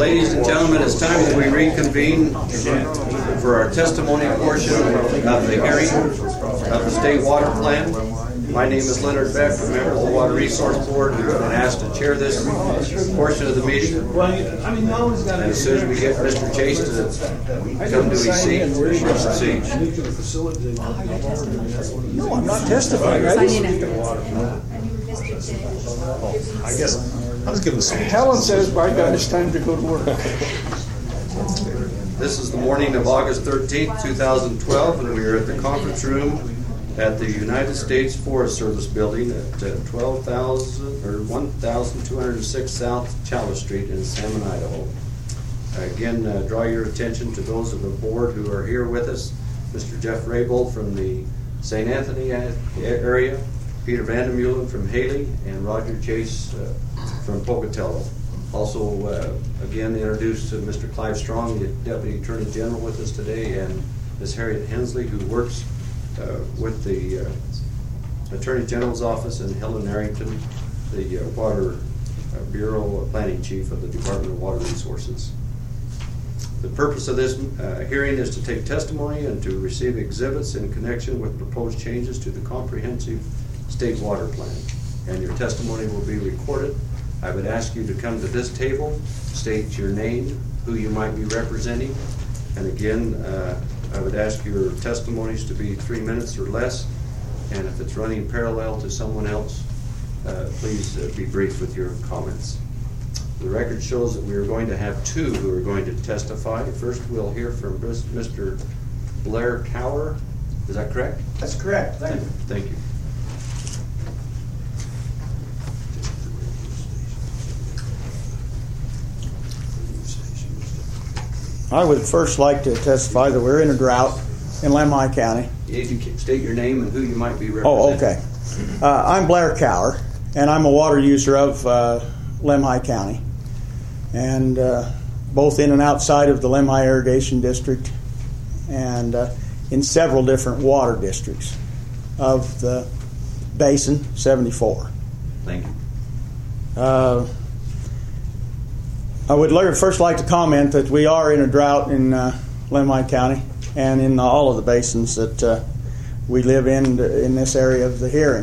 Ladies and gentlemen, it's time that we reconvene for our testimony portion of the hearing of the State Water Plan. My name is Leonard Beck, a member of the Water Resource Board, who's been asked to chair this portion of the meeting. And as soon as we get Mr. Chase to come to his seat, we shall proceed. No, I'm not testifying. I guess I was giving some. Helen says by God it's time to go to work. This is the morning of August 13th, 2012, and we are at the conference room at the United States Forest Service building at 12,206 South Challis Street in Salmon, Idaho. Again, draw your attention to those of the board who are here with us. Mr. Jeff Raybold from the St. Anthony area, Peter Vandermeulen from Haley, and Roger Chase from Pocatello. Also, again, introduce Mr. Clive Strong, the Deputy Attorney General, with us today, and Ms. Harriet Hensley, who works with the Attorney General's office, and Helen Arrington, the Water Bureau Planning Chief of the Department of Water Resources. The purpose of this hearing is to take testimony and to receive exhibits in connection with proposed changes to the comprehensive state water plan. And your testimony will be recorded. I would ask you to come to this table, state your name, who you might be representing, and again, I would ask your testimonies to be 3 minutes or less, and if it's running parallel to someone else, please be brief with your comments. The record shows that we are going to have two who are going to testify. First, we'll hear from Mr. Blair Cower. Is that correct? That's correct. Thank you. Thank you. I would first like to testify that we're in a drought in Lemhi County. If you can state your name and who you might be representing. Oh, okay. I'm Blair Cower, and I'm a water user of Lemhi County, and both in and outside of the Lemhi Irrigation District and in several different water districts of the Basin 74. Thank you. I would first like to comment that we are in a drought in Lemhi County and in all of the basins that we live in this area of the hearing.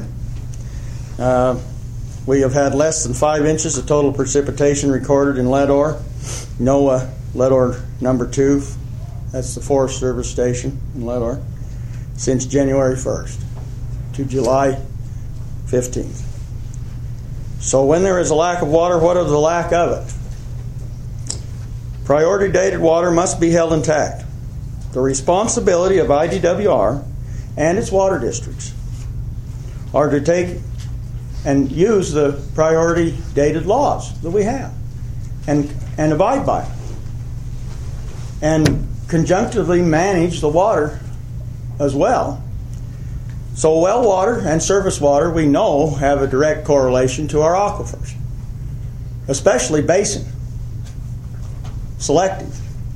We have had less than 5 inches of total precipitation recorded in Leadore, NOAA Leadore number 2, that's the Forest Service station in Leadore, since January 1st to July 15th. So when there is a lack of water, what is the lack of it? Priority dated water must be held intact. The responsibility of IDWR and its water districts are to take and use the priority dated laws that we have and abide by them, and conjunctively manage the water as well. So well water and surface water, we know, have a direct correlation to our aquifers, especially basin selective.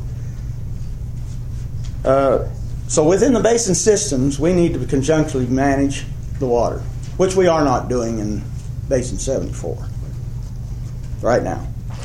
So within the basin systems, we need to conjunctively manage the water, which we are not doing in Basin 74 right now.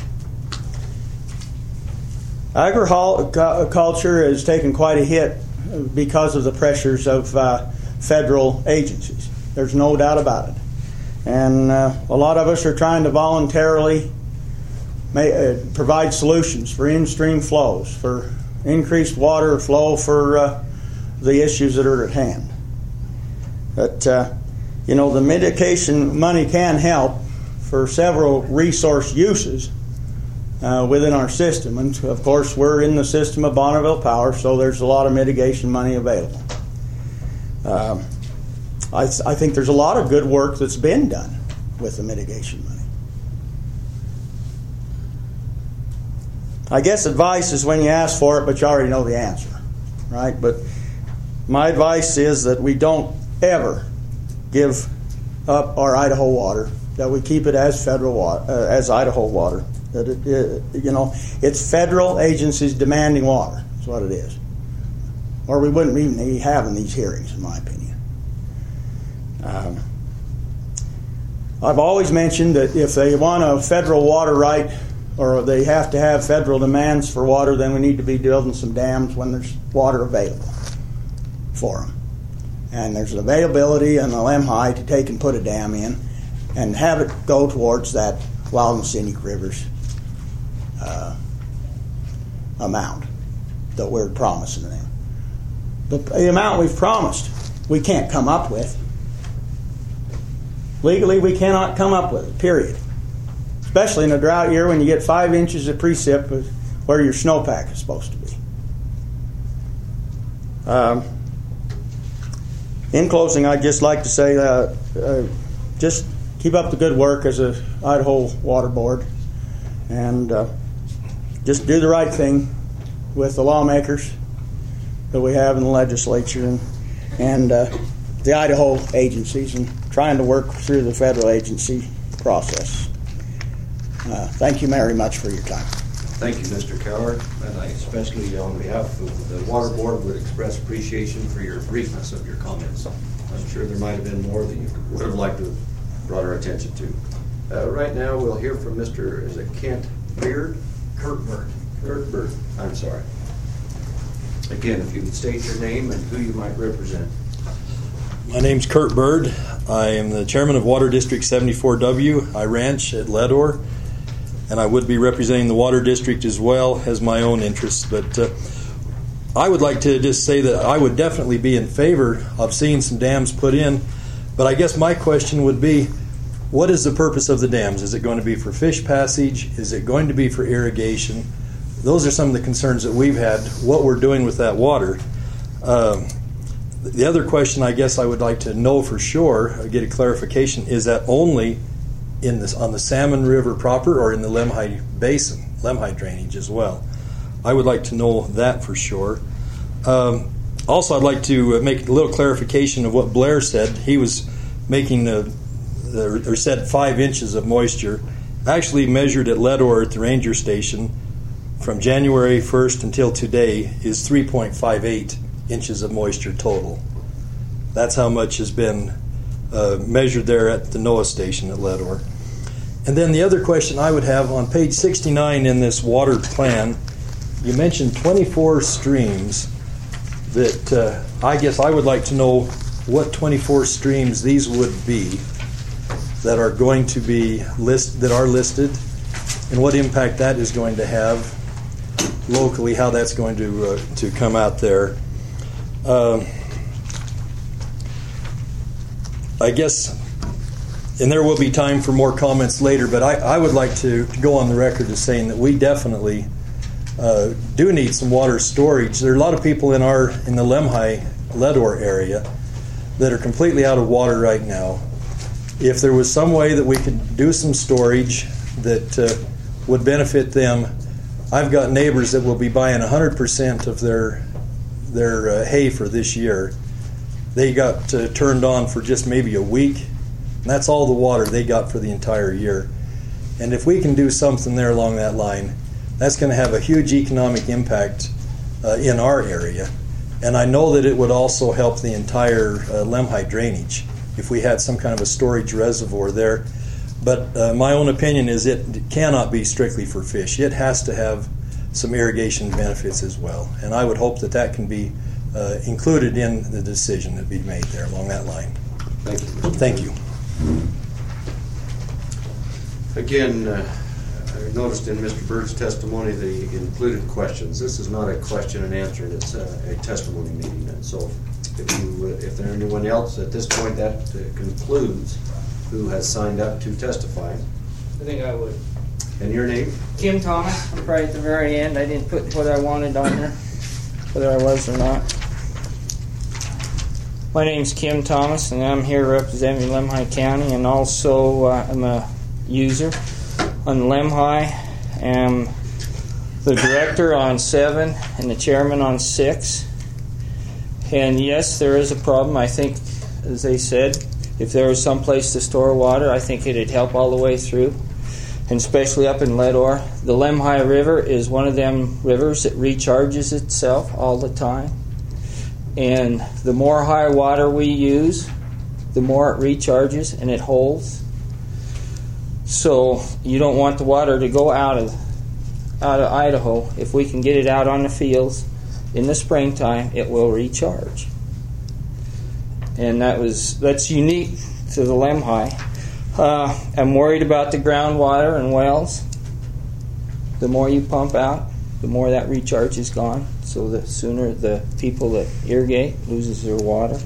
Agriculture has taken quite a hit because of the pressures of federal agencies. There's no doubt about it. And a lot of us are trying to voluntarily provide solutions for in-stream flows, for increased water flow for the issues that are at hand. But, the mitigation money can help for several resource uses within our system. And, of course, we're in the system of Bonneville Power, so there's a lot of mitigation money available. I think there's a lot of good work that's been done with the mitigation money. I guess advice is when you ask for it, but you already know the answer, right? But my advice is that we don't ever give up our Idaho water, that we keep it as federal water, as Idaho water. That it's federal agencies demanding water. That's what it is. Or we wouldn't even be having these hearings, in my opinion. I've always mentioned that if they want a federal water right or they have to have federal demands for water, then we need to be building some dams when there's water available for them. And there's an availability in the Lemhi to take and put a dam in and have it go towards that Wild and Scenic Rivers amount that we're promising them. The amount we've promised, we can't come up with. Legally, we cannot come up with it, period. Especially in a drought year when you get 5 inches of precip where your snowpack is supposed to be. In closing, I'd just like to say just keep up the good work as a Idaho Water Board, and just do the right thing with the lawmakers that we have in the legislature and the Idaho agencies, and trying to work through the federal agency process. Thank you very much for your time. Thank you, Mr. Keller, and I especially on behalf of the Water Board would express appreciation for your briefness of your comments. I'm sure there might have been more that you would have liked to have brought our attention to. Right now we'll hear from Mr. is it Kent Beard? Kurt Bird. I'm sorry. Again, if you would state your name and who you might represent. My name's Kurt Bird. I am the chairman of Water District 74W. I ranch at Ledore, and I would be representing the Water District as well as my own interests. But I would like to just say that I would definitely be in favor of seeing some dams put in. But I guess my question would be, what is the purpose of the dams? Is it going to be for fish passage? Is it going to be for irrigation? Those are some of the concerns that we've had, what we're doing with that water. The other question I guess I would like to know for sure, get a clarification, is that only on the Salmon River proper or in the Lemhi Basin, Lemhi drainage as well? I would like to know that for sure. Also, I'd like to make a little clarification of what Blair said. He was making or said 5 inches of moisture. Actually measured at Ledore at the ranger station from January 1st until today is 3.58 inches of moisture total. That's how much has been measured there at the NOAA station at Ledore. And then the other question I would have on page 69 in this water plan, you mentioned 24 streams that I guess I would like to know what 24 streams these would be that are going to be listed, and what impact that is going to have locally, how that's going to come out there. I guess, and there will be time for more comments later, but I would like to go on the record as saying that we definitely do need some water storage. There are a lot of people in the Lemhi Ledore area that are completely out of water right now. If there was some way that we could do some storage that would benefit them, I've got neighbors that will be buying 100% of their hay for this year. They got turned on for just maybe a week, and that's all the water they got for the entire year. And if we can do something there along that line, that's going to have a huge economic impact in our area. And I know that it would also help the entire Lemhi drainage if we had some kind of a storage reservoir there. But my own opinion is it cannot be strictly for fish. It has to have some irrigation benefits as well. And I would hope that that can be included in the decision that be made there along that line. Thank you. Thank you. Again, I noticed in Mr. Bird's testimony that he included questions. This is not a question and answer, it's a testimony meeting. And so if there's anyone else at this point, that concludes who has signed up to testify. I think I would. And your name? Kim Thomas. I'm right at the very end. I didn't put what I wanted on there, whether I was or not. My name's Kim Thomas, and I'm here representing Lemhi County, and also I'm a user on Lemhi. I'm the director on 7 and the chairman on 6. And yes, there is a problem. I think, as they said, if there was some place to store water, I think it'd help all the way through, and especially up in Ledore. The Lemhi River is one of them rivers that recharges itself all the time. And the more high water we use, the more it recharges and it holds. So you don't want the water to go out of out of Idaho, if we can get it out on the fields in the springtime, it will recharge. And that's unique to the Lemhi. I'm worried about the groundwater and wells. The more you pump out, the more that recharge is gone. So the sooner the people that irrigate loses their water.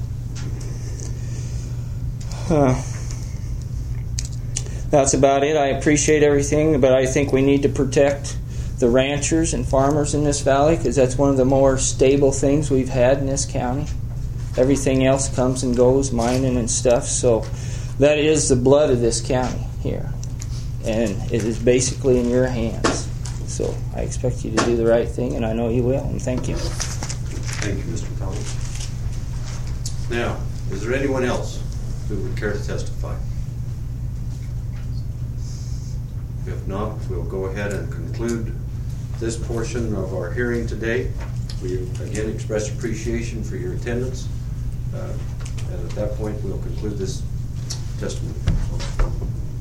That's about it. I appreciate everything, but I think we need to protect the ranchers and farmers in this valley, because that's one of the more stable things we've had in this county. Everything else comes and goes, mining and stuff. So that is the blood of this county here, and it is basically in your hands. So I expect you to do the right thing, and I know you will, and thank you. Thank you, Mr. Collins. Now, is there anyone else who would care to testify? If not, we'll go ahead and conclude this portion of our hearing today. We again express appreciation for your attendance. And at that point, we'll conclude this testimony.